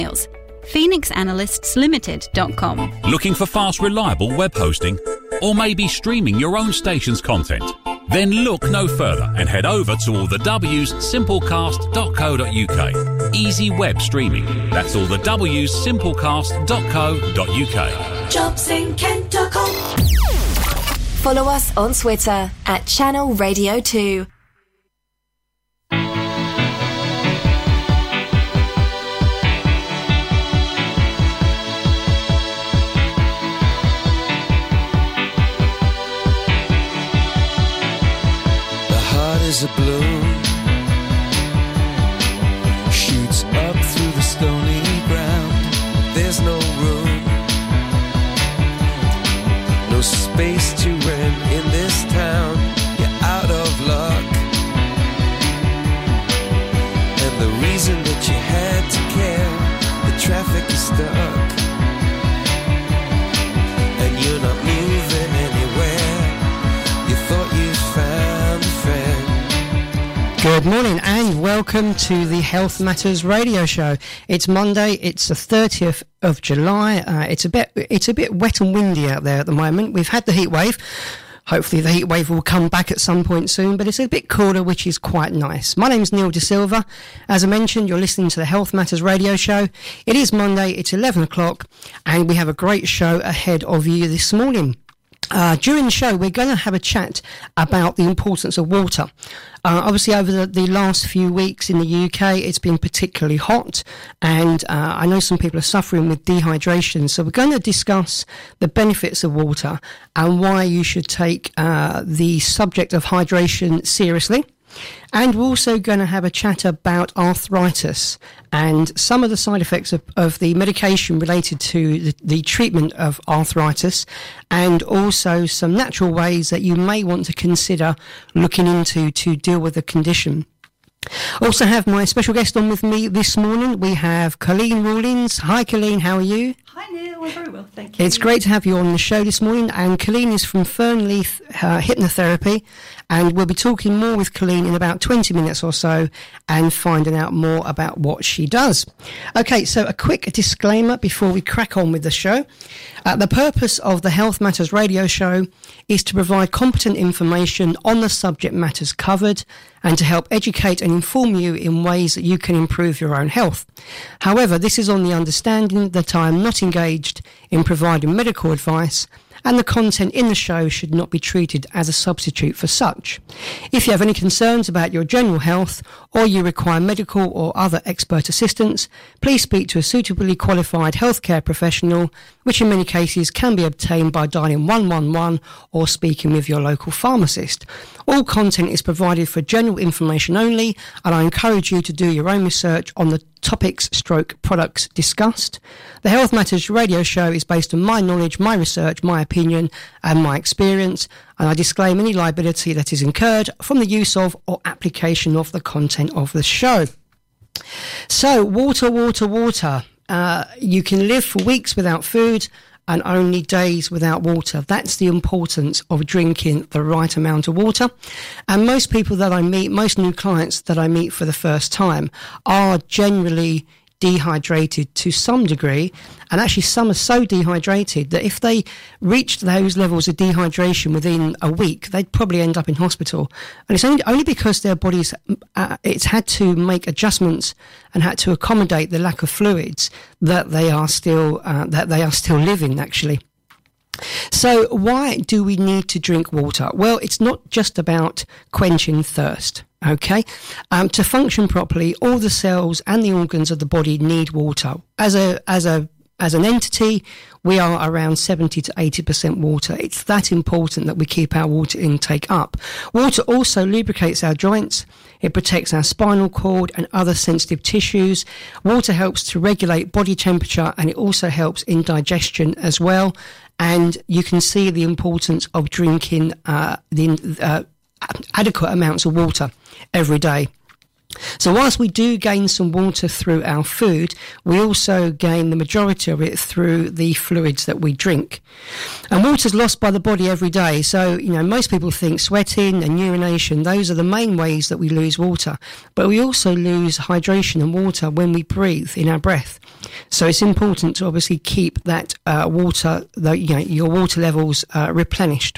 PhoenixAnalystsLimited.com. Looking for fast, reliable web hosting? Or maybe streaming your own station's content? Then look no further and head over to allthewssimplecast.co.uk. Easy web streaming. That's allthewsimplecast.co.uk. JobsInKent.com. Follow us on Twitter at Channel Radio 2. Is a balloon shoots up through the stony ground. There's no room, no space to rent in this town. You're out of luck, and the reason that you had to care, the traffic is stuck, and you're not moving anywhere. You thought you found a friend. Good morning and welcome to the Health Matters radio show. It's Monday, it's the 30th of July. It's a bit wet and windy out there at the moment. We've had the heat wave. Hopefully the heat wave will come back at some point soon, but it's a bit cooler, which is quite nice. My name's Neil De Silva. As I mentioned, you're listening to the Health Matters radio show. It is Monday, it's 11 o'clock, and we have a great show ahead of you this morning. During the show, we're going to have a chat about the importance of water. Obviously, over the last few weeks in the UK, it's been particularly hot, and I know some people are suffering with dehydration. So we're going to discuss the benefits of water and why you should take the subject of hydration seriously. And we're also going to have a chat about arthritis and some of the side effects of the medication related to the treatment of arthritis, and also some natural ways that you may want to consider looking into to deal with the condition. Also have my special guest on with me this morning. We have Colleen Rawlins. Hi Colleen, how are you? Hi Neil, I'm very well, thank you. It's great to have you on the show this morning, and Colleen is from Fernleaf Hypnotherapy, and we'll be talking more with Colleen in about 20 minutes or so and finding out more about what she does. Okay, so a quick disclaimer before we crack on with the show. The purpose of the Health Matters radio show is to provide competent information on the subject matters covered and to help educate and inform you in ways that you can improve your own health. However, this is on the understanding that I am not engaged in providing medical advice, and the content in the show should not be treated as a substitute for such. If you have any concerns about your general health or you require medical or other expert assistance, please speak to a suitably qualified healthcare professional, which in many cases can be obtained by dialing 111 or speaking with your local pharmacist. All content is provided for general information only, and I encourage you to do your own research on the topics/products discussed. The Health Matters radio show is based on my knowledge, my research, my opinion and my experience, and I disclaim any liability that is incurred from the use of or application of the content of the show. So, water. You can live for weeks without food and only days without water. That's the importance of drinking the right amount of water. And most people that I meet, most new clients that I meet for the first time, are generally dehydrated to some degree, and actually some are so dehydrated that if they reached those levels of dehydration within a week, they'd probably end up in hospital. And it's only because their bodies it's had to make adjustments and had to accommodate the lack of fluids that they are still living actually. So why do we need to drink water? Well, it's not just about quenching thirst. Okay, to function properly, all the cells and the organs of the body need water. As an entity, we are around 70 to 80% water. It's that important that we keep our water intake up. Water also lubricates our joints. It protects our spinal cord and other sensitive tissues. Water helps to regulate body temperature, and it also helps in digestion as well. And you can see the importance of drinking adequate amounts of water every day. So whilst we do gain some water through our food, we also gain the majority of it through the fluids that we drink. And water is lost by the body every day. So, most people think sweating and urination, those are the main ways that we lose water. But we also lose hydration and water when we breathe in our breath. So it's important to obviously keep that water, your water levels replenished.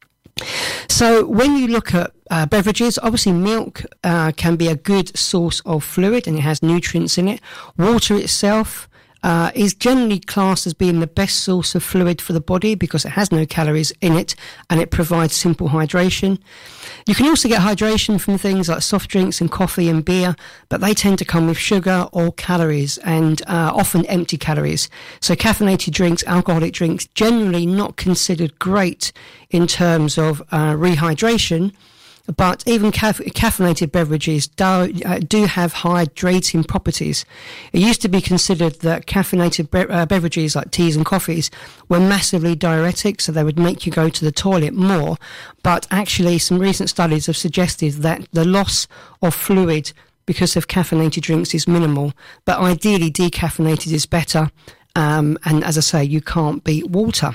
So when you look at beverages, obviously milk can be a good source of fluid and it has nutrients in it. Water itself is generally classed as being the best source of fluid for the body because it has no calories in it and it provides simple hydration. You can also get hydration from things like soft drinks and coffee and beer, but they tend to come with sugar or calories and often empty calories. So caffeinated drinks, alcoholic drinks, generally not considered great in terms of rehydration. But even caffeinated beverages do have hydrating properties. It used to be considered that caffeinated beverages like teas and coffees were massively diuretic, so they would make you go to the toilet more. But actually, some recent studies have suggested that the loss of fluid because of caffeinated drinks is minimal. But ideally, decaffeinated is better. And as I say, you can't beat water.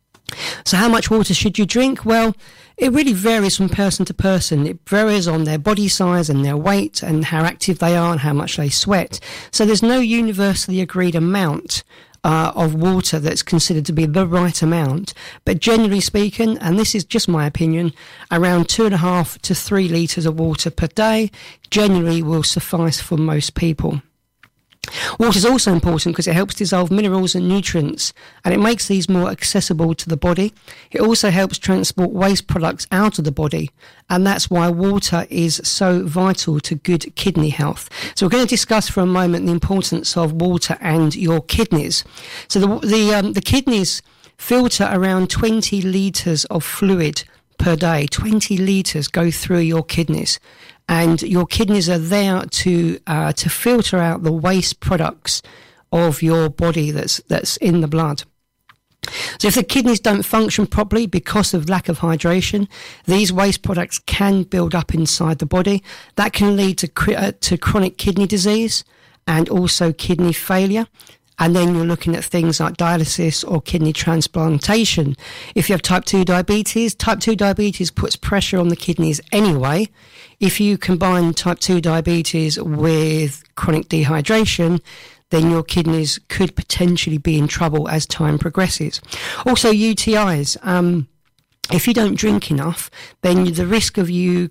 So how much water should you drink? Well, it really varies from person to person. It varies on their body size and their weight and how active they are and how much they sweat. So there's no universally agreed amount of water that's considered to be the right amount. But generally speaking, and this is just my opinion, around 2.5 to 3 litres of water per day generally will suffice for most people. Water is also important because it helps dissolve minerals and nutrients and it makes these more accessible to the body. It also helps transport waste products out of the body and that's why water is so vital to good kidney health. So we're going to discuss for a moment the importance of water and your kidneys. So the kidneys filter around 20 litres of fluid per day. 20 litres go through your kidneys. And your kidneys are there to filter out the waste products of your body that's in the blood. So if the kidneys don't function properly because of lack of hydration, these waste products can build up inside the body. That can lead to chronic kidney disease and also kidney failure. And then you're looking at things like dialysis or kidney transplantation. If you have type 2 diabetes puts pressure on the kidneys anyway. If you combine type 2 diabetes with chronic dehydration, then your kidneys could potentially be in trouble as time progresses. Also UTIs. If you don't drink enough, then the risk of you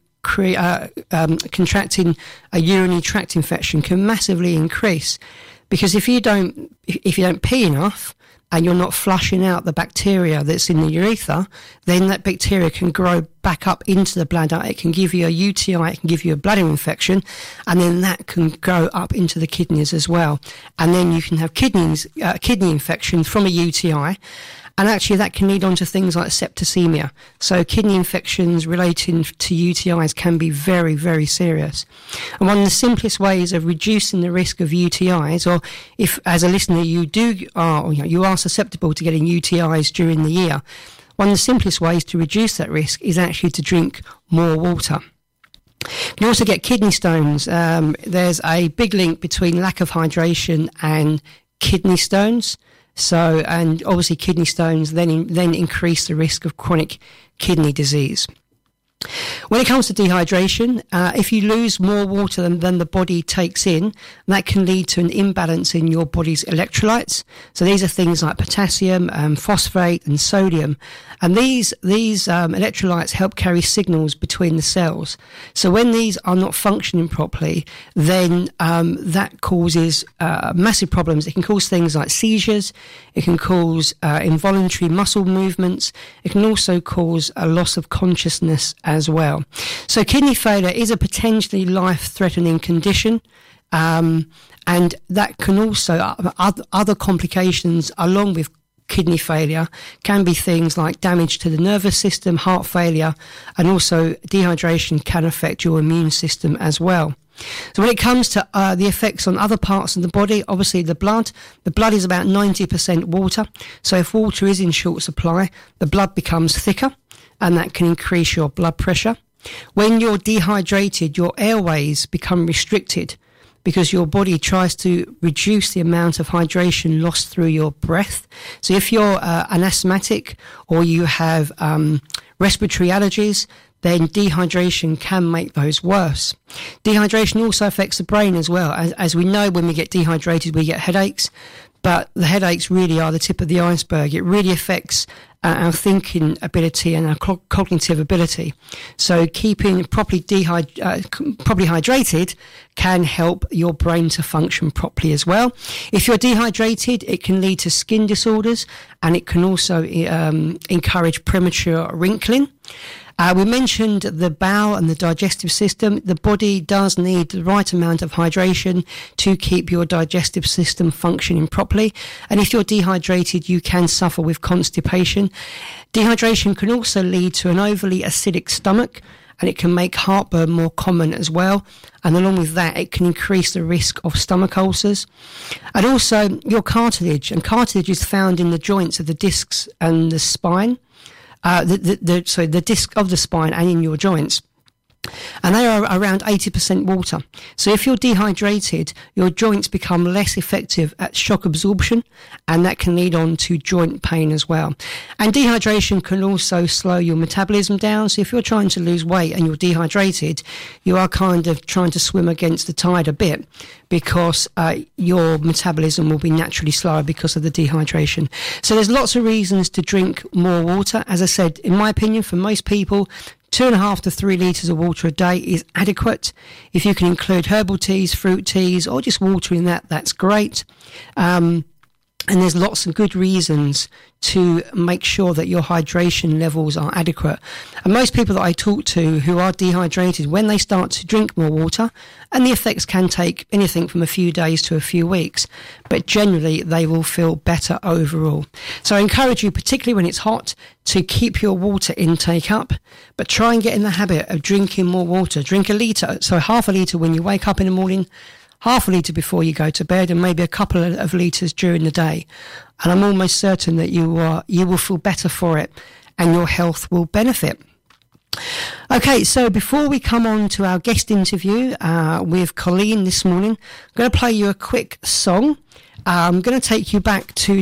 contracting a urinary tract infection can massively increase. Because if you don't pee enough and you're not flushing out the bacteria that's in the urethra, then that bacteria can grow back up into the bladder. It can give you a UTI, it can give you a bladder infection, and then that can go up into the kidneys as well. And then you can have kidney infection from a UTI. And actually that can lead on to things like septicemia. So kidney infections relating to UTIs can be very, very serious. And one of the simplest ways of reducing the risk of UTIs, or if as a listener you are susceptible to getting UTIs during the year, one of the simplest ways to reduce that risk is actually to drink more water. You also get kidney stones. There's a big link between lack of hydration and kidney stones. So, and obviously kidney stones then increase the risk of chronic kidney disease. When it comes to dehydration, if you lose more water than the body takes in, that can lead to an imbalance in your body's electrolytes. So these are things like potassium, phosphate and sodium. And these electrolytes help carry signals between the cells. So when these are not functioning properly, then that causes massive problems. It can cause things like seizures. It can cause involuntary muscle movements. It can also cause a loss of consciousness as well. So kidney failure is a potentially life-threatening condition. And that can also, other complications along with kidney failure can be things like damage to the nervous system, heart failure, and also dehydration can affect your immune system as well. So when it comes to the effects on other parts of the body, obviously the blood is about 90% water. So if water is in short supply, the blood becomes thicker and that can increase your blood pressure. When you're dehydrated, your airways become restricted because your body tries to reduce the amount of hydration lost through your breath. So if you're an asthmatic or you have respiratory allergies, then dehydration can make those worse. Dehydration also affects the brain as well. As we know, when we get dehydrated, we get headaches, but the headaches really are the tip of the iceberg. It really affects our thinking ability and our cognitive ability. So keeping properly hydrated can help your brain to function properly as well. If you're dehydrated, it can lead to skin disorders, and it can also encourage premature wrinkling. We mentioned the bowel and the digestive system. The body does need the right amount of hydration to keep your digestive system functioning properly. And if you're dehydrated, you can suffer with constipation. Dehydration can also lead to an overly acidic stomach, and it can make heartburn more common as well. And along with that, it can increase the risk of stomach ulcers. And also your cartilage. And cartilage is found in the joints of the discs and the spine. The disc of the spine and in your joints. And they are around 80% water. So if you're dehydrated, your joints become less effective at shock absorption, and that can lead on to joint pain as well. And dehydration can also slow your metabolism down. So if you're trying to lose weight and you're dehydrated, you are kind of trying to swim against the tide a bit, because your metabolism will be naturally slower because of the dehydration. So there's lots of reasons to drink more water. As I said, in my opinion, for most people, 2.5 to 3 litres of water a day is adequate. If you can include herbal teas, fruit teas, or just water in that, that's great. And there's lots of good reasons to make sure that your hydration levels are adequate. And most people that I talk to who are dehydrated, when they start to drink more water, and the effects can take anything from a few days to a few weeks, but generally they will feel better overall. So I encourage you, particularly when it's hot, to keep your water intake up, but try and get in the habit of drinking more water. Drink a litre, so half a litre when you wake up in the morning, half a litre before you go to bed, and maybe a couple of litres during the day. And I'm almost certain that you will feel better for it, and your health will benefit. Okay, so before we come on to our guest interview with Colleen this morning, I'm going to play you a quick song. I'm going to take you back to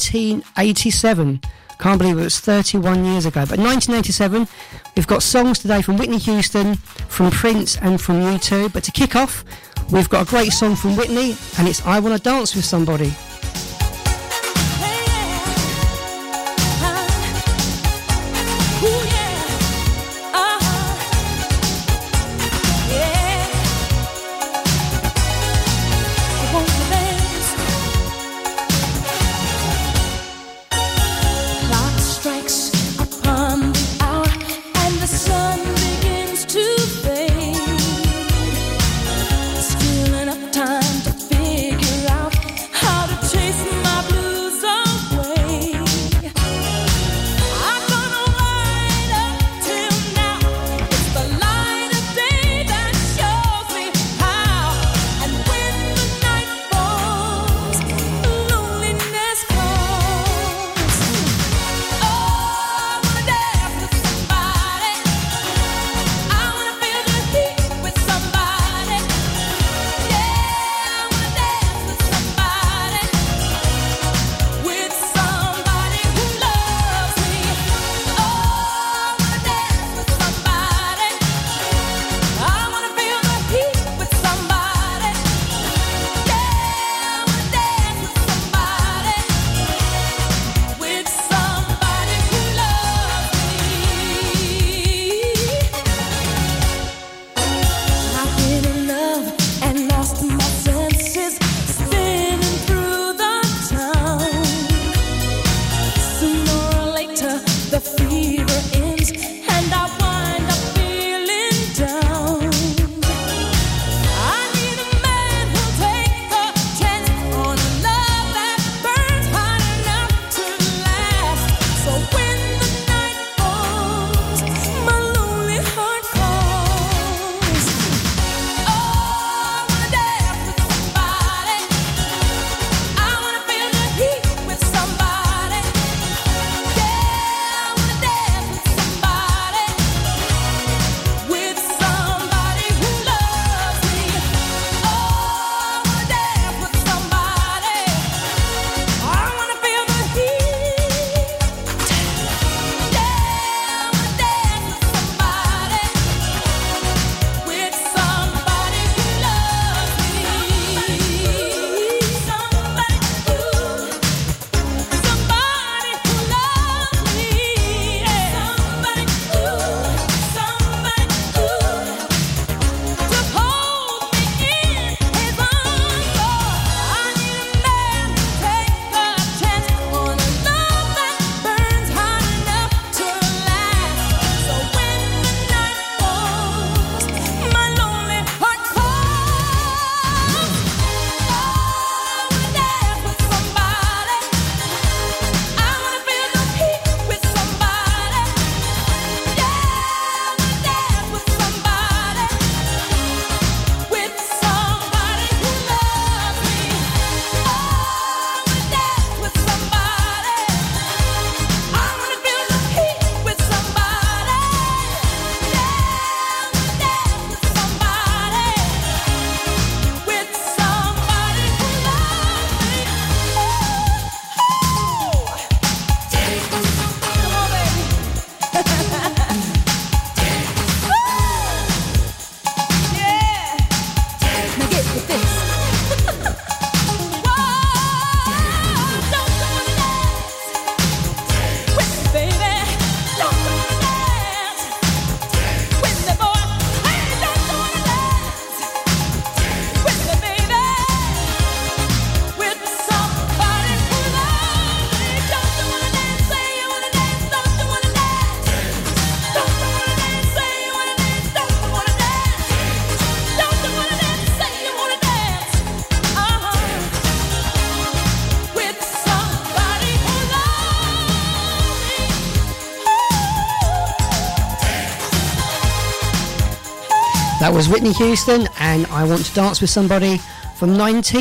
1987. Can't believe it was 31 years ago. But 1987, we've got songs today from Whitney Houston, from Prince, and from U2. But to kick off, we've got a great song from Whitney, and it's I Wanna Dance With Somebody. Still enough time to figure out how to That was Whitney Houston and I Want to Dance with Somebody from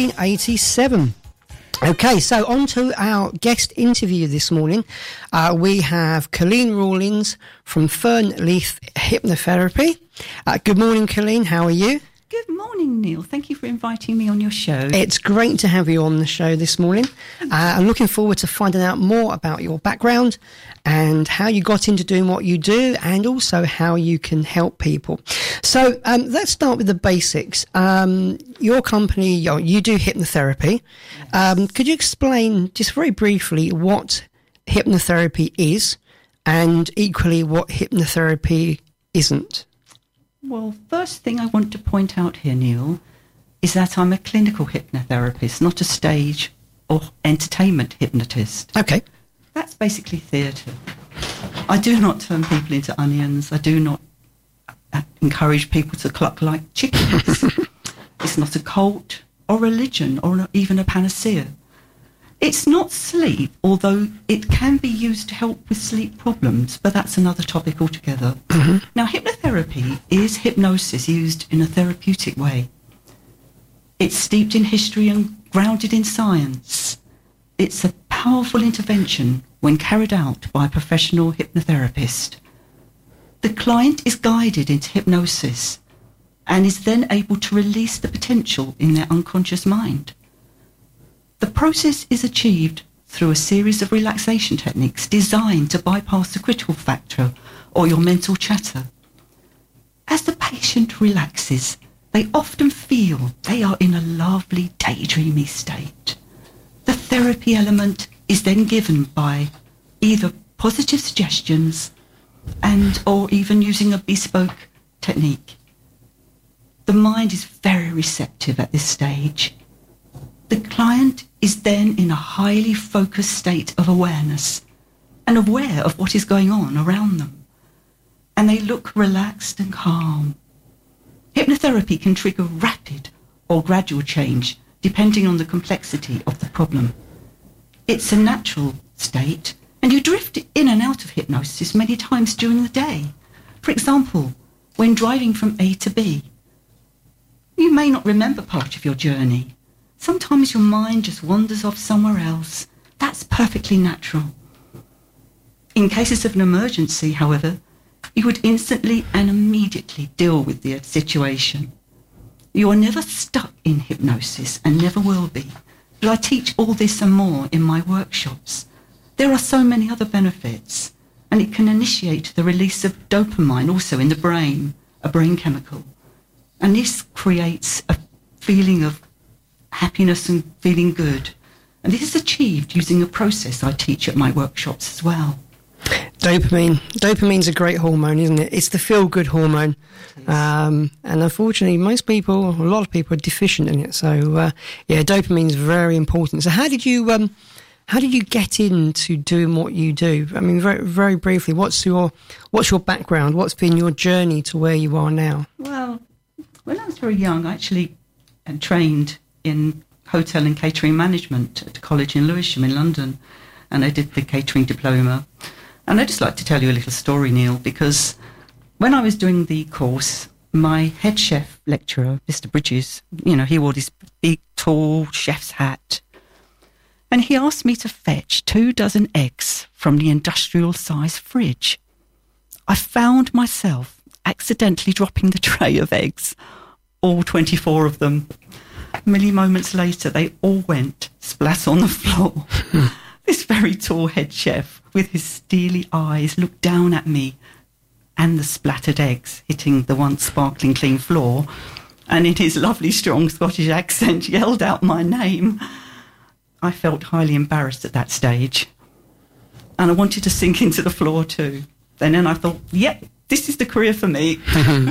1987. Okay, so on to our guest interview this morning. We have Colleen Rawlings from Fernleaf Hypnotherapy. Good morning, Colleen. How are you? Good morning, Neil. Thank you for inviting me on your show. It's great to have you on the show this morning. I'm looking forward to finding out more about your background and how you got into doing what you do and also how you can help people. So let's start with the basics. Your company, you do hypnotherapy. Could you explain just very briefly what hypnotherapy is and equally what hypnotherapy isn't? Well, first thing I want to point out here, Neil, is that I'm a clinical hypnotherapist, not a stage or entertainment hypnotist. Okay. That's basically theatre. I do not turn people into onions. I do not encourage people to cluck like chickens. It's not a cult or religion or even a panacea. It's not sleep, although it can be used to help with sleep problems, but that's another topic altogether. Mm-hmm. Now, hypnotherapy is hypnosis used in a therapeutic way. It's steeped in history and grounded in science. It's a powerful intervention when carried out by a professional hypnotherapist. The client is guided into hypnosis and is then able to release the potential in their unconscious mind. The process is achieved through a series of relaxation techniques designed to bypass the critical factor or your mental chatter. As the patient relaxes, they often feel they are in a lovely daydreamy state. The therapy element is then given by either positive suggestions or even using a bespoke technique. The mind is very receptive at this stage. The client is then in a highly focused state of awareness and aware of what is going on around them. And they look relaxed and calm. Hypnotherapy can trigger rapid or gradual change depending on the complexity of the problem. It's a natural state and you drift in and out of hypnosis many times during the day. For example, when driving from A to B, you may not remember part of your journey. Sometimes your mind just wanders off somewhere else. That's perfectly natural. In cases of an emergency, however, you would instantly and immediately deal with the situation. You are never stuck in hypnosis and never will be. But I teach all this and more in my workshops. There are so many other benefits, and it can initiate the release of dopamine also in the brain, a brain chemical. And this creates a feeling of happiness and feeling good. And this is achieved using a process I teach at my workshops as well. Dopamine's a great hormone, isn't it? It's the feel-good hormone. And unfortunately, a lot of people are deficient in it. So, dopamine's very important. So how did you get into doing what you do? I mean, very, very briefly, what's your background? What's been your journey to where you are now? Well, when I was very young, I actually trained in hotel and catering management at a college in Lewisham in London, and I did the catering diploma. And I'd just like to tell you a little story, Neil, because when I was doing the course, my head chef lecturer, Mr. Bridges, he wore this big, tall chef's hat, and he asked me to fetch 24 eggs from the industrial-size fridge. I found myself accidentally dropping the tray of eggs, all 24 of them. Many moments later, they all went splat on the floor. This very tall head chef, with his steely eyes, looked down at me and the splattered eggs hitting the once sparkling clean floor, and in his lovely strong Scottish accent yelled out my name. I felt highly embarrassed at that stage, and I wanted to sink into the floor too. And then I thought, this is the career for me.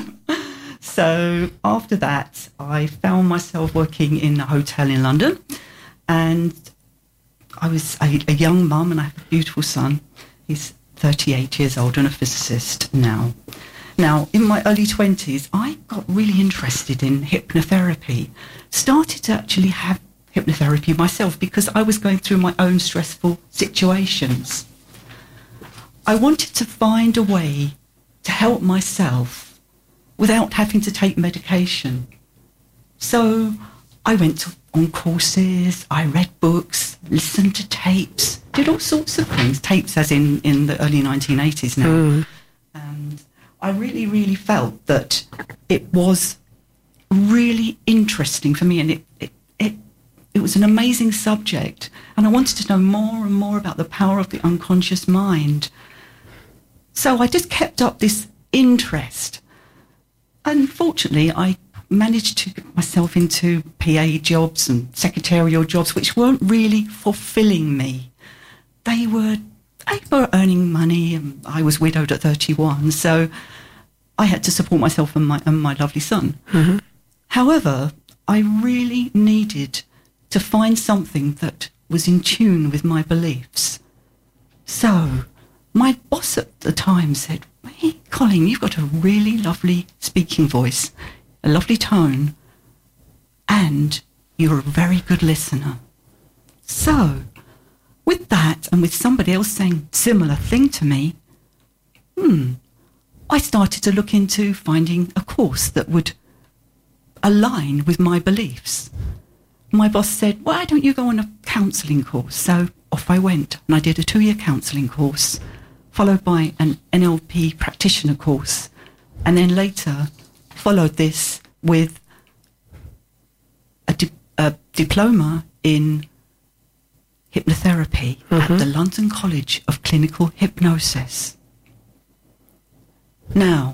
So after that, I found myself working in a hotel in London, and I was a young mum, and I have a beautiful son. He's 38 years old and a physicist now. Now, in my early 20s, I got really interested in hypnotherapy, started to actually have hypnotherapy myself because I was going through my own stressful situations. I wanted to find a way to help myself without having to take medication. So I went on courses, I read books, listened to tapes, did all sorts of things. Tapes as in the early 1980s now. And I really, really felt that it was really interesting for me, and it was an amazing subject. And I wanted to know more and more about the power of the unconscious mind. So I just kept up this interest. Unfortunately, I managed to get myself into PA jobs and secretarial jobs, which weren't really fulfilling me. They were earning money, and I was widowed at 31, so I had to support myself and my lovely son. Mm-hmm. However, I really needed to find something that was in tune with my beliefs. So my boss at the time said, "Hey, Colin, you've got a really lovely speaking voice, a lovely tone, and you're a very good listener." So with that, and with somebody else saying similar thing to me, I started to look into finding a course that would align with my beliefs. My boss said, "Why don't you go on a counselling course?" So off I went, and I did a 2-year counselling course, followed by an NLP practitioner course, and then later followed this with a diploma in hypnotherapy at the London College of Clinical Hypnosis. Now,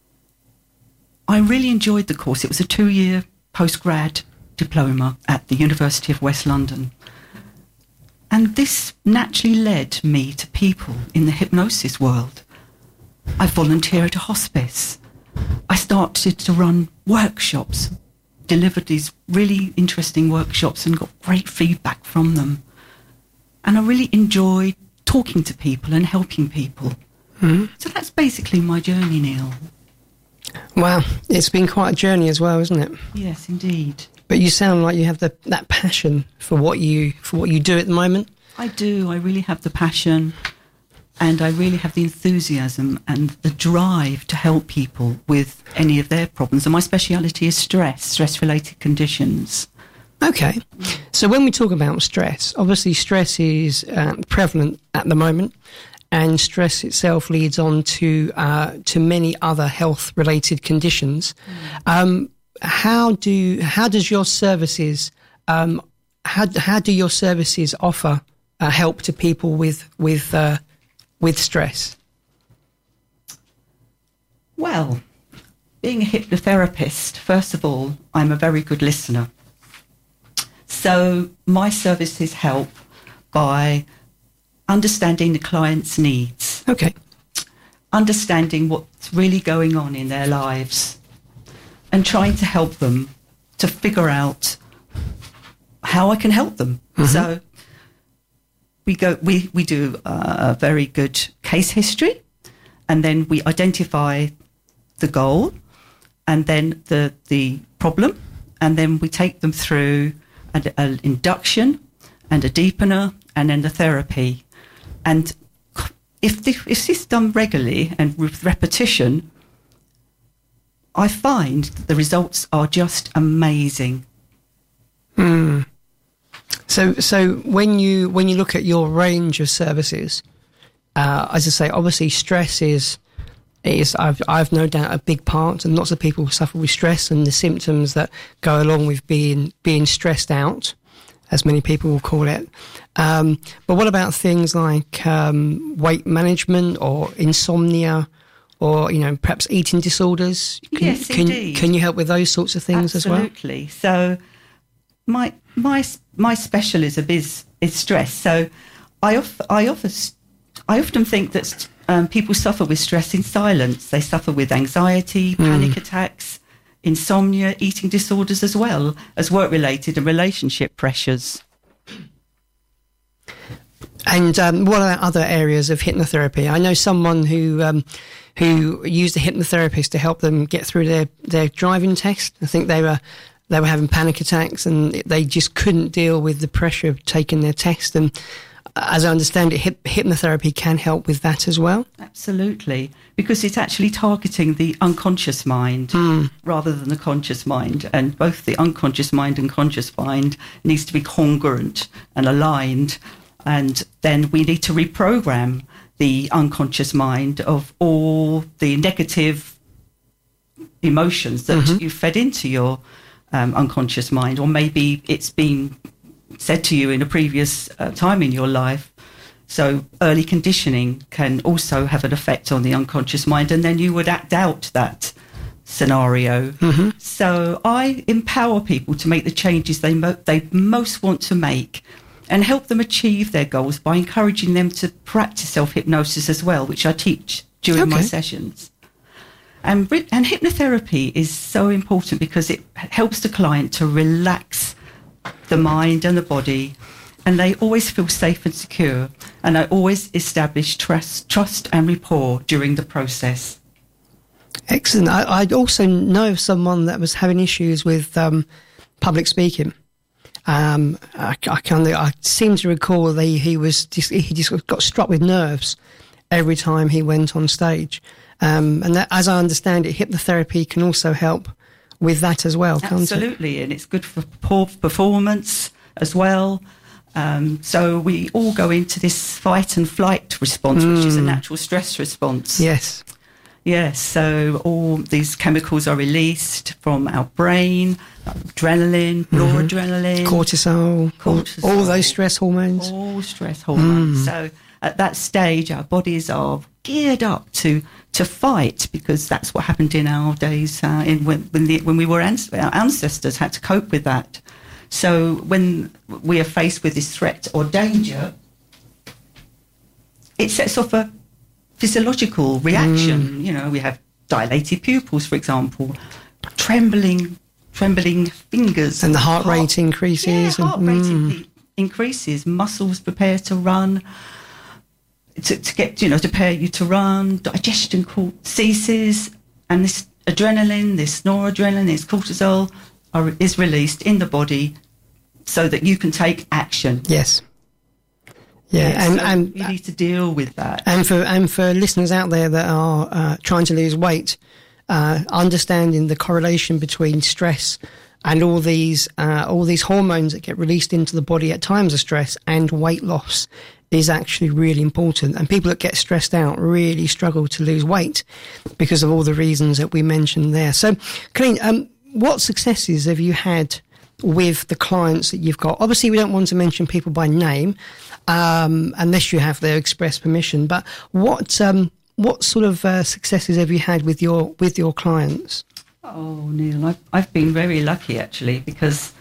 I really enjoyed the course. It was a 2-year postgrad diploma at the University of West London. And this naturally led me to people in the hypnosis world. I volunteered at a hospice. I started to run workshops, delivered these really interesting workshops and got great feedback from them. And I really enjoyed talking to people and helping people. So that's basically my journey, Neil. Wow, it's been quite a journey as well, isn't it? Yes, indeed. But you sound like you have that passion for what you do at the moment. I do. I really have the passion, and I really have the enthusiasm and the drive to help people with any of their problems. And my speciality is stress-related conditions. Okay. So when we talk about stress, obviously stress is prevalent at the moment, and stress itself leads on to many other health-related conditions. How do your services offer help to people with stress? Well, being a hypnotherapist, first of all, I'm a very good listener. So my services help by understanding the client's needs. Okay. Understanding what's really going on in their lives and trying to help them to figure out how I can help them. So we do a very good case history, and then we identify the goal and then the problem, and then we take them through an induction and a deepener and then the therapy. And if this is done regularly and with repetition, I find that the results are just amazing. So when you look at your range of services, as I say, obviously stress is I've no doubt a big part, and lots of people suffer with stress and the symptoms that go along with being stressed out, as many people will call it. But what about things like weight management or insomnia, or perhaps eating disorders? Yes, indeed. Can you help with those sorts of things as well? Absolutely. So my specialism is stress. So I often think that people suffer with stress in silence. They suffer with anxiety, panic attacks, insomnia, eating disorders, as well as work-related and relationship pressures. And what are other areas of hypnotherapy? I know someone who used a hypnotherapist to help them get through their driving test. I think they were having panic attacks, and they just couldn't deal with the pressure of taking their test. And as I understand it, hypnotherapy can help with that as well. Absolutely, because it's actually targeting the unconscious mind rather than the conscious mind. And both the unconscious mind and conscious mind needs to be congruent and aligned. And then we need to reprogram the unconscious mind of all the negative emotions that you fed into your unconscious mind, or maybe it's been said to you in a previous time in your life. So early conditioning can also have an effect on the unconscious mind, and then you would act out that scenario. So I empower people to make the changes they most want to make, and help them achieve their goals by encouraging them to practice self-hypnosis as well, which I teach during my sessions. And hypnotherapy is so important because it helps the client to relax the mind and the body, and they always feel safe and secure. And I always establish trust and rapport during the process. Excellent. I also know of someone that was having issues with public speaking. I seem to recall that he just got struck with nerves every time he went on stage. And that, as I understand it, hypnotherapy can also help with that as well, can't it? Absolutely, and it's good for poor performance as well. So we all go into this fight and flight response, which is a natural stress response. Yes. Yes, so all these chemicals are released from our brain, adrenaline, noradrenaline, cortisol, all those stress hormones. All stress hormones. So at that stage, our bodies are geared up to fight, because that's what happened in our days when we were our ancestors had to cope with that. So when we are faced with this threat or danger, it sets off a physiological reaction. You know, we have dilated pupils, for example, trembling fingers, and the heart rate increases. Yeah, heart rate increases. Muscles prepare to run. To prepare you to run. Digestion ceases, and this adrenaline, this noradrenaline, this cortisol is released in the body, so that you can take action. Yes. Yeah, and you need to deal with that. And for listeners out there that are trying to lose weight, understanding the correlation between stress and all these hormones that get released into the body at times of stress and weight loss is actually really important. And people that get stressed out really struggle to lose weight because of all the reasons that we mentioned there. So, Colleen, what successes have you had with the clients that you've got? Obviously, we don't want to mention people by name unless you have their express permission. But what sort of successes have you had with your clients? Oh, Neil, I've been very lucky actually, because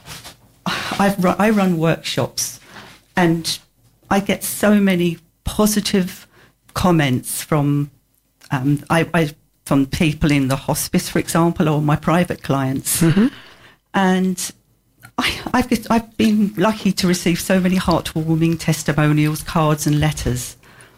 I run workshops, and I get so many positive comments from from people in the hospice, for example, or my private clients. And I've been lucky to receive so many heartwarming testimonials, cards and letters.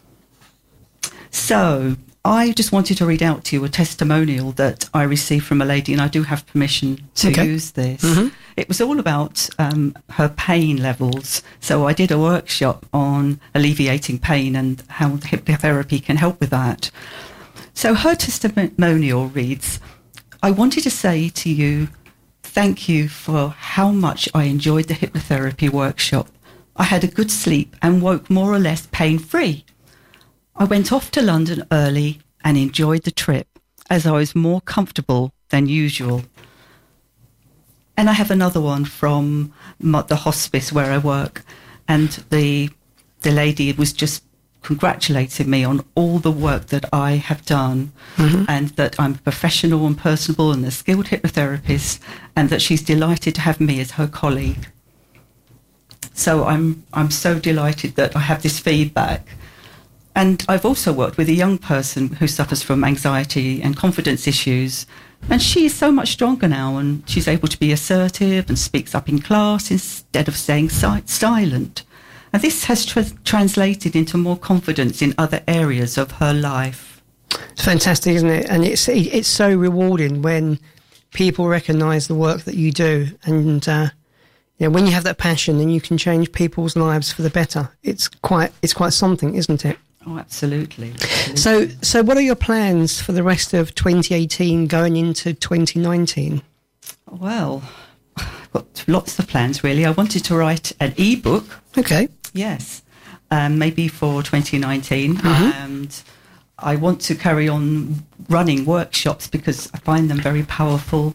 So I just wanted to read out to you a testimonial that I received from a lady, and I do have permission to use this. It was all about her pain levels. So I did a workshop on alleviating pain and how hypnotherapy can help with that. So her testimonial reads, "I wanted to say to you, thank you for how much I enjoyed the hypnotherapy workshop. I had a good sleep and woke more or less pain-free. I went off to London early and enjoyed the trip, as I was more comfortable than usual." And I have another one from the hospice where I work, and the lady was just congratulating me on all the work that I have done, and that I'm professional and personable and a skilled hypnotherapist, and that she's delighted to have me as her colleague. So I'm so delighted that I have this feedback. And I've also worked with a young person who suffers from anxiety and confidence issues, and she is so much stronger now, and she's able to be assertive and speaks up in class instead of staying silent. And this has translated into more confidence in other areas of her life. It's fantastic, isn't it? And it's so rewarding when people recognise the work that you do, and when you have that passion and you can change people's lives for the better, it's quite something, isn't it? Oh, absolutely. So what are your plans for the rest of 2018 going into 2019? Well, I've got lots of plans, really. I wanted to write an e-book. Okay. Yes, maybe for 2019. And I want to carry on running workshops because I find them very powerful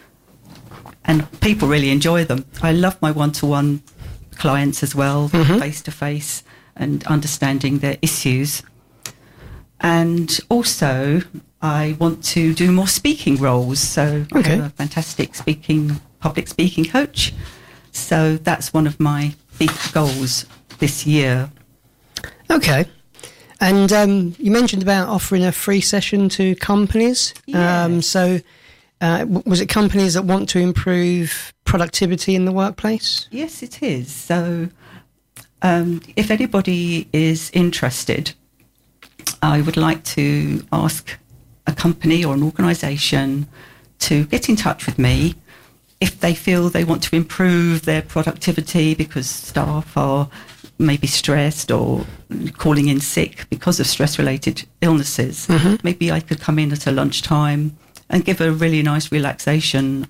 and people really enjoy them. I love my one-to-one clients as well, face-to-face, and understanding their issues. And also, I want to do more speaking roles. So I have a fantastic public speaking coach. So that's one of my big goals this year. Okay. And you mentioned about offering a free session to companies. Yes. Was it companies that want to improve productivity in the workplace? Yes, it is. So if anybody is interested, I would like to ask a company or an organisation to get in touch with me if they feel they want to improve their productivity because staff are maybe stressed or calling in sick because of stress-related illnesses. Maybe I could come in at a lunchtime and give a really nice relaxation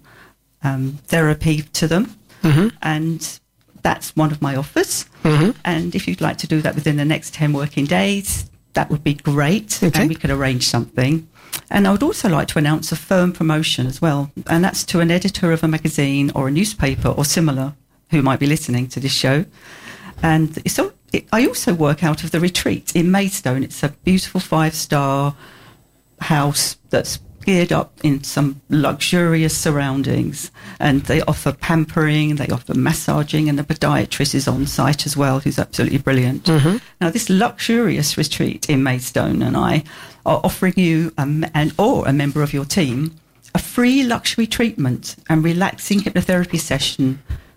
therapy to them. And that's one of my offers. And if you'd like to do that within the next 10 working days, that would be great. And we could arrange something. And I would also like to announce a firm promotion as well. And that's to an editor of a magazine or a newspaper or similar who might be listening to this show. And I also work out of the Retreat in Maidstone. It's a beautiful 5-star house that's geared up in some luxurious surroundings, and they offer pampering, they offer massaging, and the podiatrist is on site as well, who's absolutely brilliant. Now, this luxurious retreat in Maidstone and I are offering you or a member of your team a free luxury treatment and relaxing hypnotherapy session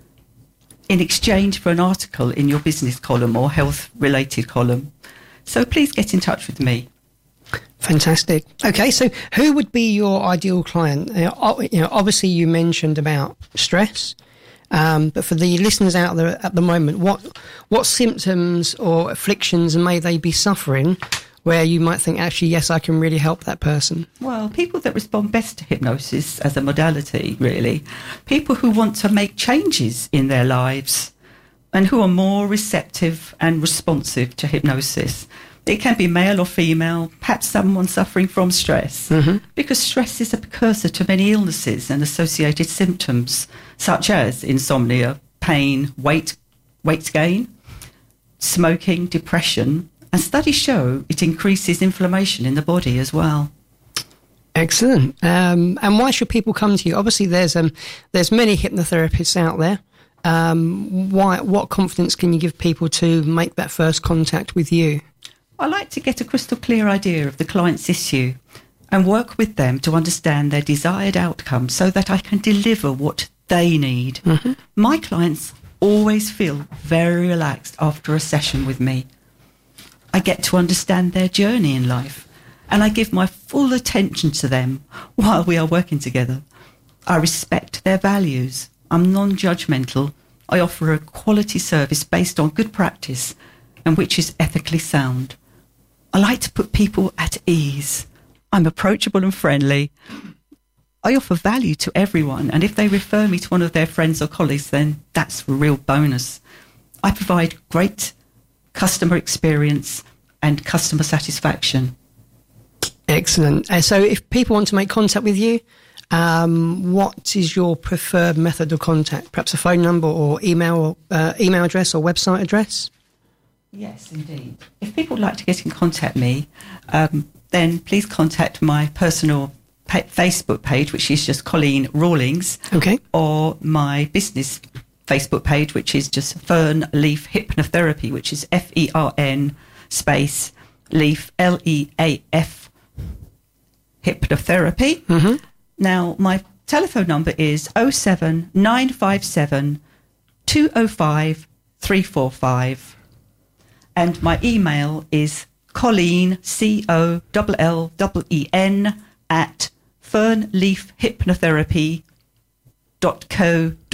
in exchange for an article in your business column or health-related column. So please get in touch with me. Fantastic. Okay, so who would be your ideal client? Obviously you mentioned about stress, but for the listeners out there at the moment, what symptoms or afflictions may they be suffering where you might think, actually, yes, I can really help that person? Well, people that respond best to hypnosis as a modality, really. People who want to make changes in their lives and who are more receptive and responsive to hypnosis. It can be male or female, perhaps someone suffering from stress, because stress is a precursor to many illnesses and associated symptoms, such as insomnia, pain, weight gain, smoking, depression, and studies show it increases inflammation in the body as well. Excellent. And why should people come to you? Obviously, there's many hypnotherapists out there. What confidence can you give people to make that first contact with you? I like to get a crystal clear idea of the client's issue and work with them to understand their desired outcome so that I can deliver what they need. My clients always feel very relaxed after a session with me. I get to understand their journey in life and I give my full attention to them while we are working together. I respect their values. I'm non-judgmental. I offer a quality service based on good practice and which is ethically sound. I like to put people at ease. I'm approachable and friendly. I offer value to everyone, and if they refer me to one of their friends or colleagues, then that's a real bonus. I provide great customer experience and customer satisfaction. Excellent. So if people want to make contact with you, what is your preferred method of contact? Perhaps a phone number or email address or website address? Yes, indeed. If people would like to get in contact with me, then please contact my personal Facebook page, which is just Colleen Rawlings, or my business Facebook page, which is just Fern Leaf Hypnotherapy, which is FERN space Leaf LEAF Hypnotherapy. Now, my telephone number is 07957 205 345. And my email is Colleen, COLLEN, at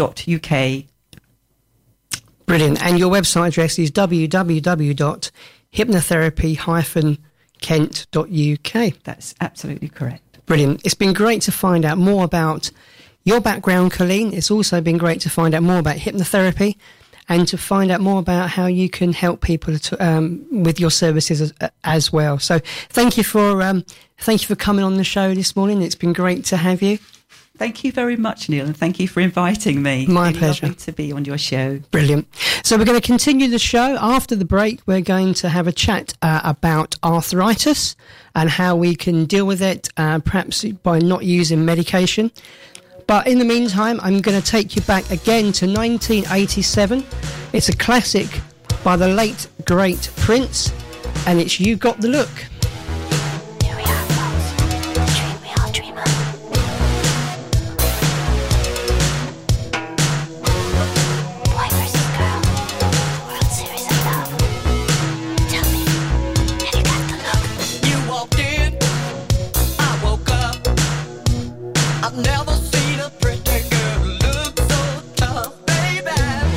fernleafhypnotherapy.co.uk. Brilliant. And your website address is www.fernleaf, hypnotherapy-kent.uk. That's absolutely correct. Brilliant. It's been great to find out more about your background, Colleen. It's also been great to find out more about hypnotherapy and to find out more about how you can help people with your services as well. So thank you for coming on the show this morning. It's been great to have you. Thank you very much, Neil, and thank you for inviting me. My pleasure. Lovely to be on your show. Brilliant. So we're going to continue the show. After the break, we're going to have a chat about arthritis and how we can deal with it, perhaps by not using medication. But in the meantime, I'm going to take you back again to 1987. It's a classic by the late, great Prince, and it's You Got the Look. Here we are, folks. Dream we all dream of. Boy versus girl. World Series of Love. Tell me, have you got the look? You walked in, I woke up. I've never seen a pretty girl look so tough, baby.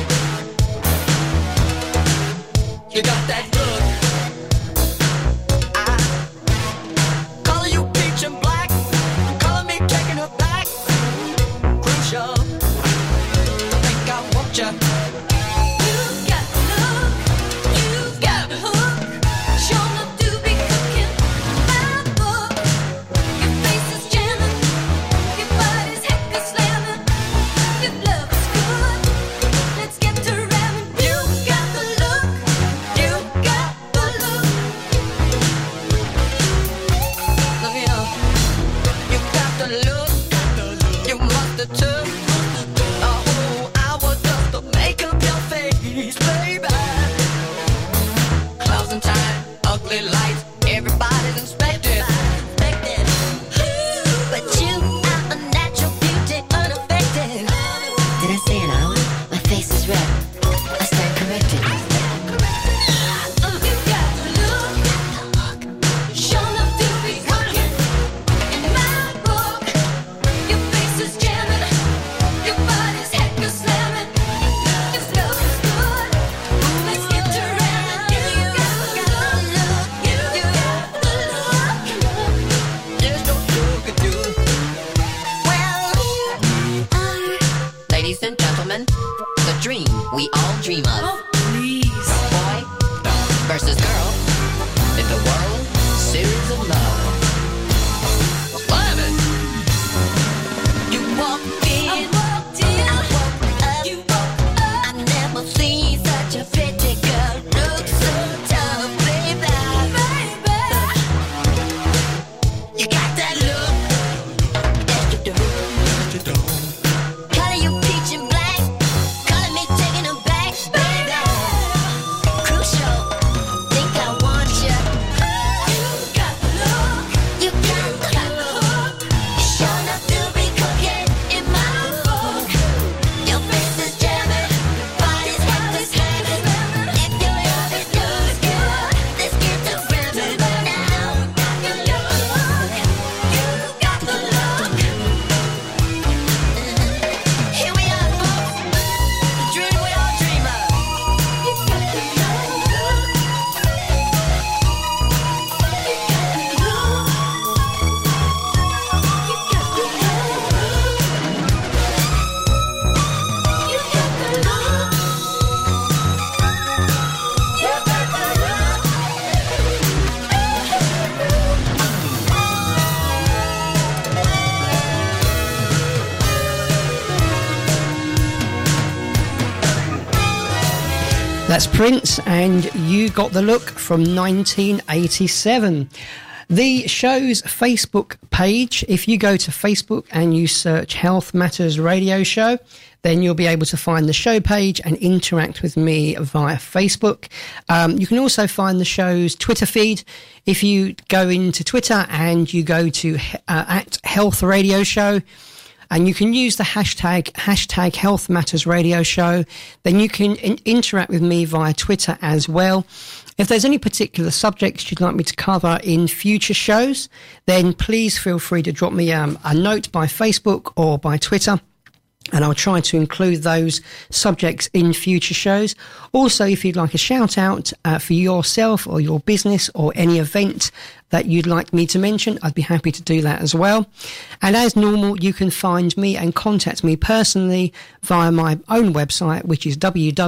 You got that look. Color you peach and black, color me taking her back. Crucial, I think I want ya. You've got the look, you've got the hook. Sure enough to be cooking my book. Your face is jamming, your body's heck is slamming. Your love is good, let's get to ramming. You've got the look, you've got the look. Look here, you got the look, you must have took a whole hour just to make up your face, baby. Closing time, ugly lights, everybody's inspected. But you are a natural beauty, unaffected. Did I say an hour? My face is red. I stand corrected. You got the look, sure enough to be cooking in my book. Your face is jamming, your body's heck is slamming. Your love is good, let's get to ramming. You got the look, you got the look. There's no you could do. Well, Ladies and gentlemen, the dream we all dream of. Please. Boy versus girl in the World Series of Love. Slam it! you walked I in. walked in, I woke up. you woke up. I've never seen such a pretty girl look so tough, baby. You got that look. Yes, you do. Color you peach and black. Color me taking her back, baby. Crucial. Think I want ya. You got the look, You got the look. Sure enough to be cooking in my book. Your face is jamming, body's head is slamming. If your love is good, let's get to ramming now. you got the look. Here we are, folks. The dream we all dream of. You got the look. That's Prince and You Got the Look from 1987. The show's Facebook page, if you go to Facebook and you search Health Matters Radio Show, then you'll be able to find the show page and interact with me via Facebook. You can also find the show's Twitter feed. If you go into Twitter and you go to at Health Radio Show, and you can use the hashtag Health Matters Radio Show, then you can interact with me via Twitter as well. If there's any particular subjects you'd like me to cover in future shows, then please feel free to drop me a note by Facebook or by Twitter, And I'll try to include those subjects in future shows. Also, if you'd like a shout out for yourself or your business or any event that you'd like me to mention, I'd be happy to do that as well. And as normal, you can find me and contact me personally via my own website, which is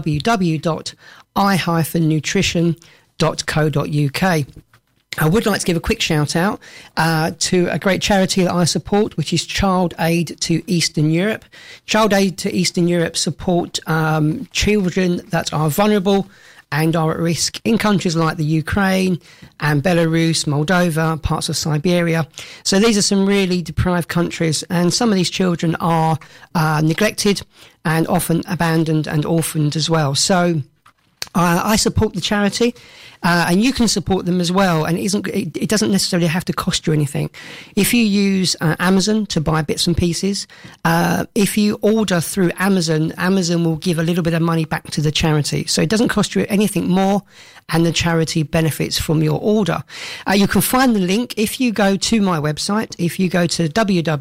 www.i-nutrition.co.uk. I would like to give a quick shout out to a great charity that I support, which is Child Aid to Eastern Europe. Child Aid to Eastern Europe support children that are vulnerable and are at risk in countries like the Ukraine and Belarus, Moldova, parts of Siberia. So these are some really deprived countries, and some of these children are neglected and often abandoned and orphaned as well. So I support the charity, and you can support them as well. And it doesn't necessarily have to cost you anything. If you use Amazon to buy bits and pieces, if you order through Amazon, Amazon will give a little bit of money back to the charity. So it doesn't cost you anything more, and the charity benefits from your order. You can find the link if you go to my website. If you go to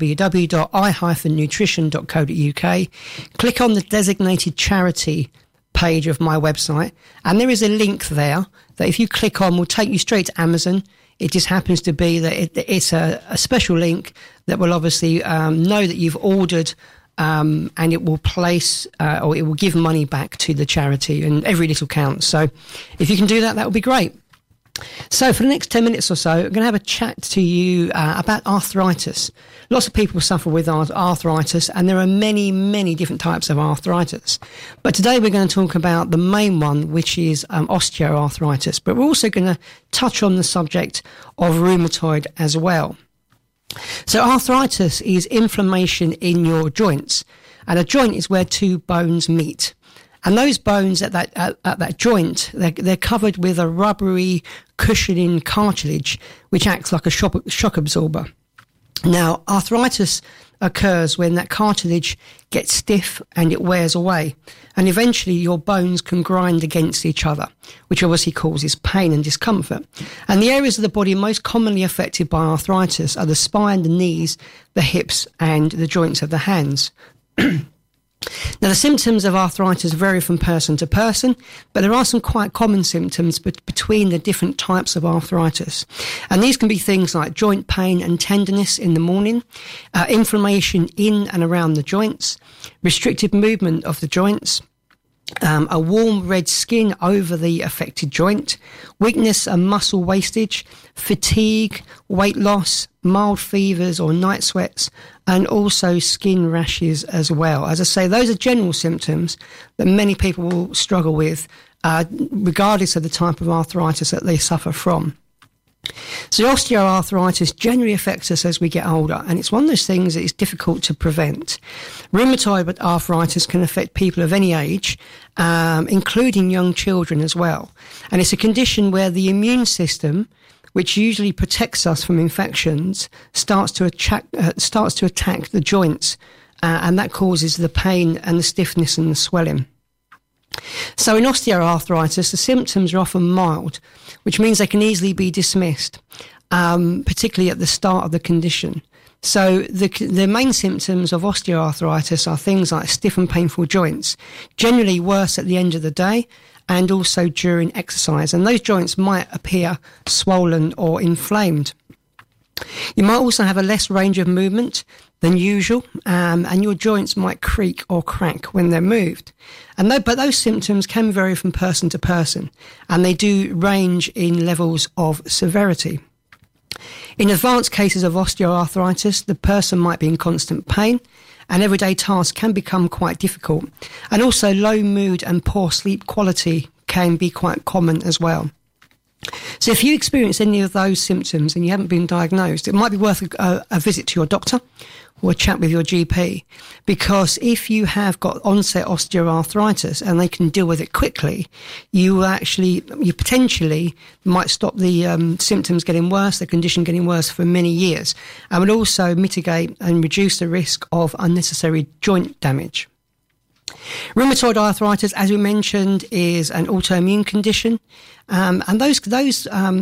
www.i-nutrition.co.uk, click on the designated charity page of my website, and there is a link there that if you click on will take you straight to Amazon. It just happens to be that it's a special link that will obviously know that you've ordered, and it will place or it will give money back to the charity, and every little counts. So if you can do that, that would be great. So for the next 10 minutes or so, I'm going to have a chat to you about arthritis. Lots of people suffer with arthritis, and there are many, many different types of arthritis. But today we're going to talk about the main one, which is osteoarthritis. But we're also going to touch on the subject of rheumatoid as well. So arthritis is inflammation in your joints, and a joint is where two bones meet. And those bones at that joint, they're covered with a rubbery, cushioning cartilage, which acts like a shock absorber. Now, arthritis occurs when that cartilage gets stiff and it wears away. And eventually your bones can grind against each other, which obviously causes pain and discomfort. And the areas of the body most commonly affected by arthritis are the spine, the knees, the hips, and the joints of the hands. Now, the symptoms of arthritis vary from person to person, but there are some quite common symptoms between the different types of arthritis. And these can be things like joint pain and tenderness in the morning, inflammation in and around the joints, restricted movement of the joints, a warm red skin over the affected joint, weakness and muscle wastage, fatigue, weight loss, mild fevers or night sweats, and also skin rashes as well. As I say, those are general symptoms that many people will struggle with, regardless of the type of arthritis that they suffer from. So osteoarthritis generally affects us as we get older, and it's one of those things that is difficult to prevent. Rheumatoid arthritis can affect people of any age, including young children as well. And it's a condition where the immune system, which usually protects us from infections, starts to attack the joints, and that causes the pain and the stiffness and the swelling. So in osteoarthritis, the symptoms are often mild, which means they can easily be dismissed, particularly at the start of the condition. So the main symptoms of osteoarthritis are things like stiff and painful joints, generally worse at the end of the day, and also during exercise. And those joints might appear swollen or inflamed. You might also have a less range of movement than usual, and your joints might creak or crack when they're moved. But those symptoms can vary from person to person, and they do range in levels of severity. In advanced cases of osteoarthritis, the person might be in constant pain, and everyday tasks can become quite difficult. And also low mood and poor sleep quality can be quite common as well. So if you experience any of those symptoms and you haven't been diagnosed, it might be worth a visit to your doctor or a chat with your GP, because if you have got onset osteoarthritis and they can deal with it quickly, you potentially might stop the symptoms getting worse, the condition getting worse for many years, and would also mitigate and reduce the risk of unnecessary joint damage. Rheumatoid arthritis, as we mentioned, is an autoimmune condition, and those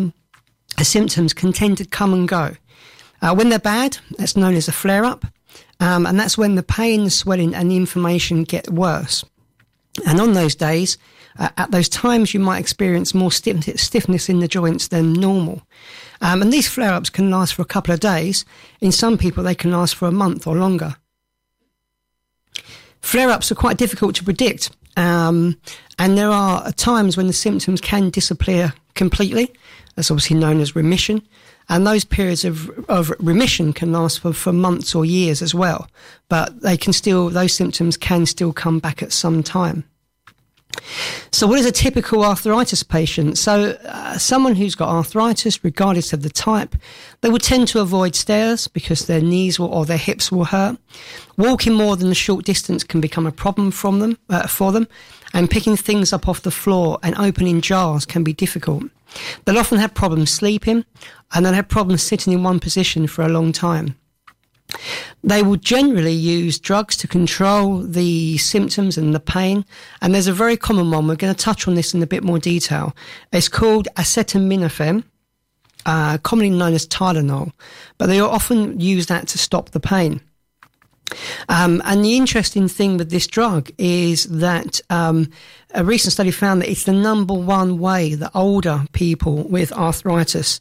symptoms can tend to come and go. When they're bad, that's known as a flare-up, And that's when the pain, the swelling and the inflammation get worse. And on those days, at those times, you might experience more stiffness in the joints than normal. And these flare-ups can last for a couple of days. In some people, they can last for a month or longer. Flare-ups are quite difficult to predict. And there are times when the symptoms can disappear completely. That's obviously known as remission. And those periods of remission can last for months or years as well. But those symptoms can still come back at some time. So what is a typical arthritis patient? So someone who's got arthritis, regardless of the type, they will tend to avoid stairs because their knees or their hips will hurt. Walking more than a short distance can become a problem for them, and picking things up off the floor and opening jars can be difficult. They'll often have problems sleeping, and they'll have problems sitting in one position for a long time. They will generally use drugs to control the symptoms and the pain, and there's a very common one. We're going to touch on this in a bit more detail. It's called acetaminophen, commonly known as Tylenol, but they often use that to stop the pain. And the interesting thing with this drug is that a recent study found that it's the number one way that older people with arthritis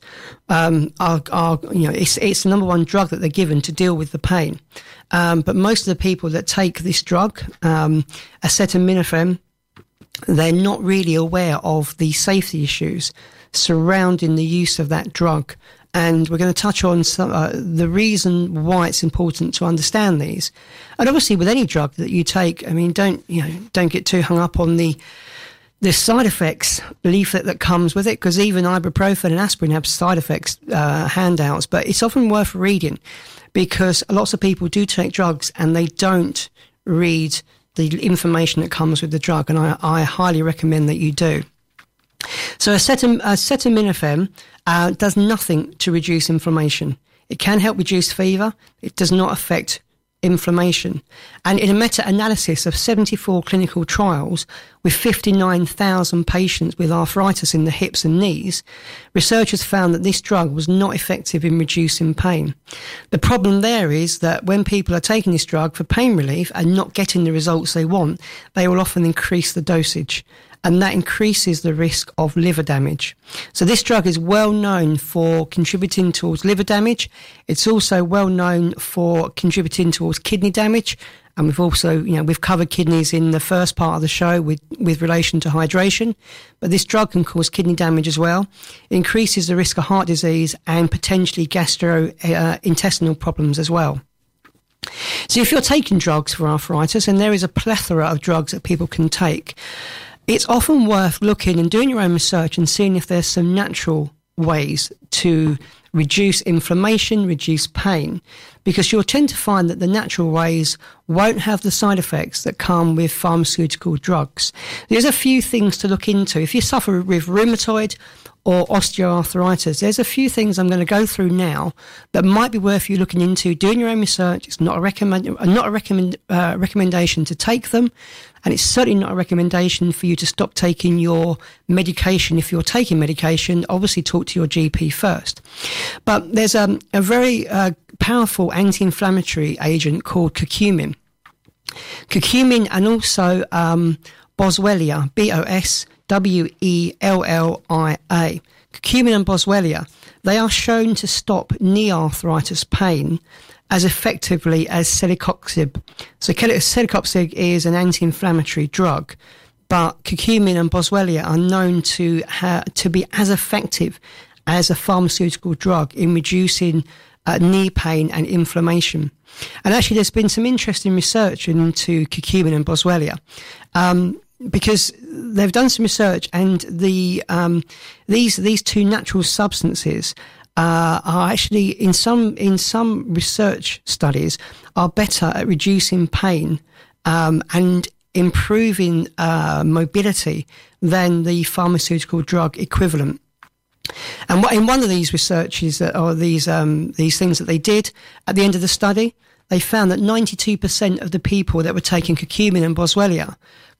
it's the number one drug that they're given to deal with the pain. But most of the people that take this drug, acetaminophen, they're not really aware of the safety issues surrounding the use of that drug. And we're going to touch on the reason why it's important to understand these. And obviously, with any drug that you take, I mean, don't get too hung up on the side effects leaflet that comes with it, because even ibuprofen and aspirin have side effects handouts. But it's often worth reading, because lots of people do take drugs and they don't read the information that comes with the drug, and I highly recommend that you do. So acetaminophen does nothing to reduce inflammation. It can help reduce fever. It does not affect inflammation. And in a meta-analysis of 74 clinical trials with 59,000 patients with arthritis in the hips and knees, researchers found that this drug was not effective in reducing pain. The problem there is that when people are taking this drug for pain relief and not getting the results they want, they will often increase the dosage, and that increases the risk of liver damage. So this drug is well known for contributing towards liver damage. It's also well known for contributing towards kidney damage. And we've also, we've covered kidneys in the first part of the show with relation to hydration. But this drug can cause kidney damage as well. It increases the risk of heart disease and potentially gastrointestinal problems as well. So if you're taking drugs for arthritis, and there is a plethora of drugs that people can take, it's often worth looking and doing your own research and seeing if there's some natural ways to reduce inflammation, reduce pain, because you'll tend to find that the natural ways won't have the side effects that come with pharmaceutical drugs. There's a few things to look into. If you suffer with rheumatoid or osteoarthritis, there's a few things I'm going to go through now that might be worth you looking into, doing your own research. It's not a recommendation to take them, and it's certainly not a recommendation for you to stop taking your medication. If you're taking medication, obviously talk to your GP first. But there's a very powerful anti-inflammatory agent called curcumin. Curcumin and also Boswellia, Boswellia. Curcumin and Boswellia, they are shown to stop knee arthritis pain as effectively as celecoxib. So celecoxib is an anti-inflammatory drug, but curcumin and Boswellia are known to be as effective as a pharmaceutical drug in reducing knee pain and inflammation. And actually, there's been some interesting research into curcumin and Boswellia, because they've done some research, and these two natural substances are actually in some research studies are better at reducing pain and improving mobility than the pharmaceutical drug equivalent. And in one of these researches, or these things that they did at the end of the study, they found that 92% of the people that were taking curcumin and Boswellia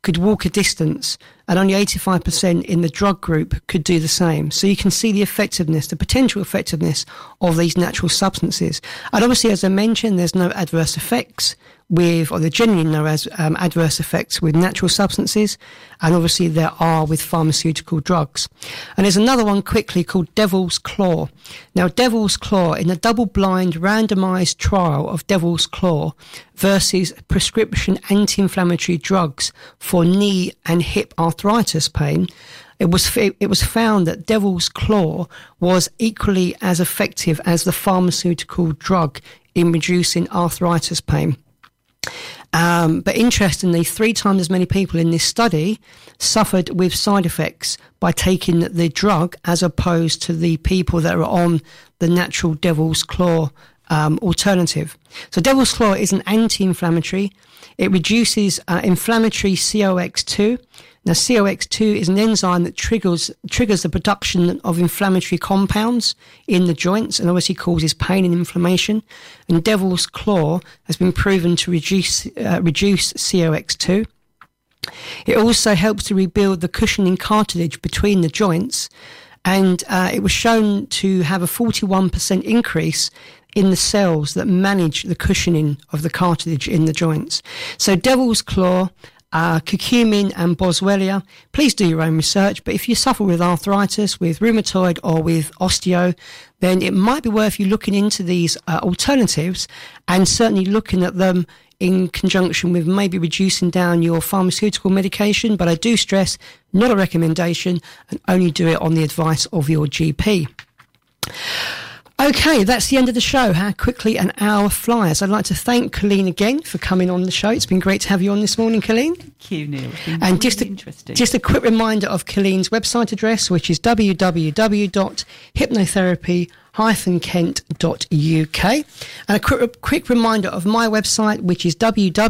could walk a distance, and only 85% in the drug group could do the same. So you can see the effectiveness, the potential effectiveness of these natural substances. And obviously, as I mentioned, there's no adverse effects or there generally no adverse effects with natural substances, and obviously there are with pharmaceutical drugs. And there's another one quickly called Devil's Claw. Now, Devil's Claw, in a double-blind randomised trial of Devil's Claw versus prescription anti-inflammatory drugs for knee and hip arthritis pain, it was found that Devil's Claw was equally as effective as the pharmaceutical drug in reducing arthritis pain. But interestingly, 3 times as many people in this study suffered with side effects by taking the drug as opposed to the people that are on the natural Devil's Claw alternative. So Devil's Claw is an anti-inflammatory. It reduces inflammatory COX-2. Now, COX-2 is an enzyme that triggers the production of inflammatory compounds in the joints and obviously causes pain and inflammation. And Devil's Claw has been proven to reduce COX-2. It also helps to rebuild the cushioning cartilage between the joints, and it was shown to have a 41% increase in the cells that manage the cushioning of the cartilage in the joints. So Devil's Claw, curcumin and boswellia. Please do your own research, but if you suffer with arthritis, with rheumatoid or with osteo, then it might be worth you looking into these alternatives and certainly looking at them in conjunction with maybe reducing down your pharmaceutical medication. But I do stress, not a recommendation, and only do it on the advice of your GP. Okay, that's the end of the show. How quickly an hour flies. I'd like to thank Colleen again for coming on the show. It's been great to have you on this morning, Colleen. Thank you, Neil. It's been And really interesting. just a quick reminder of Colleen's website address, which is www.hypnotherapy-kent.uk. And a quick reminder of my website, which is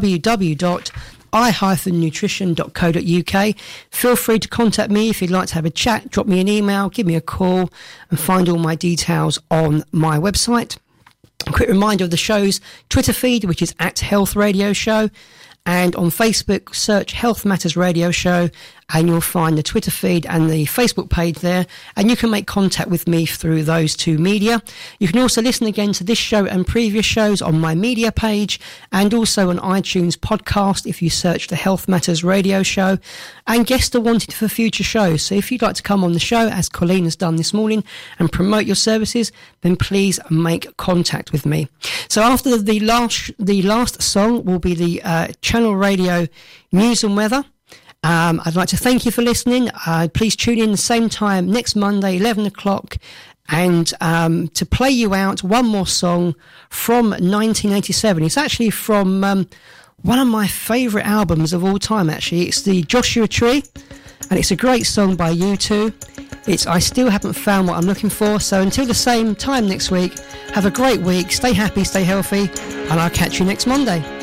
www.i-nutrition.co.uk. Feel free to contact me if you'd like to have a chat, drop me an email, give me a call, and find all my details on my website. A quick reminder of the show's Twitter feed, which is @HealthRadioShow. And on Facebook, search Health Matters Radio Show, and you'll find the Twitter feed and the Facebook page there. And you can make contact with me through those 2 media. You can also listen again to this show and previous shows on my media page, and also on iTunes podcast if you search the Health Matters Radio Show. And guests are wanted for future shows. So if you'd like to come on the show, as Colleen has done this morning, and promote your services, then please make contact with me. So after the last song will be the Channel Radio News and Weather. I'd like to thank you for listening. Please tune in the same time next Monday, 11 o'clock. And to play you out one more song from 1987. It's actually from one of my favourite albums of all time, actually. It's the Joshua Tree, and it's a great song by U2. It's I Still Haven't Found What I'm Looking For. So until the same time next week, have a great week. Stay happy, stay healthy, and I'll catch you next Monday.